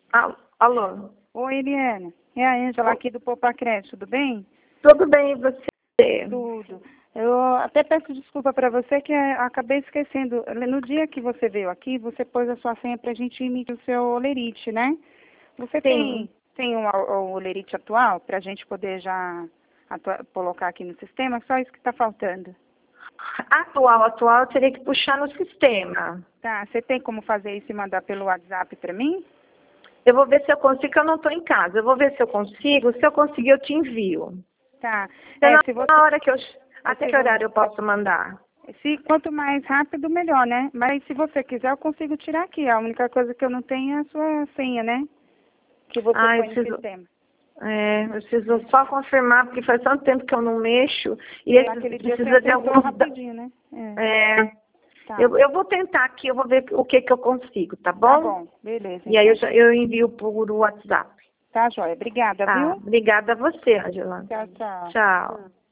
Alô? Oi, Eliane. É a Ângela aqui do Poupa Crédito, tudo bem? Tudo bem, e você? Tudo. Eu até peço desculpa para você que acabei esquecendo. No dia que você veio aqui, você pôs a sua senha para a gente emitir o seu olerite, né? Você Sim. tem o olerite atual para a gente poder já colocar aqui no sistema? Só isso que está faltando. Atual, eu teria que puxar no sistema. Tá, você tem como fazer isso e mandar pelo WhatsApp para mim? Eu vou ver se eu consigo, que eu não estou em casa. Eu vou ver se eu consigo. Se eu conseguir, eu te envio. Tá. Se Se você... na hora que eu... Até se que você horário eu posso mandar? Quanto mais rápido, melhor, né? Mas se você quiser, eu consigo tirar aqui. A única coisa que eu não tenho é a sua senha, né? Que você Eu põe no preciso... sistema. eu preciso só confirmar, porque faz tanto tempo que eu não mexo. E Naquele dia você precisa de acessou alguns... rapidinho, né? Tá. Eu vou tentar aqui, eu vou ver o que eu consigo, tá bom? Tá bom, beleza. E aí Então. eu envio por WhatsApp. Tá, joia. Obrigada, Tá, viu? obrigada a você, Angela. Tchau, tchau. Tchau.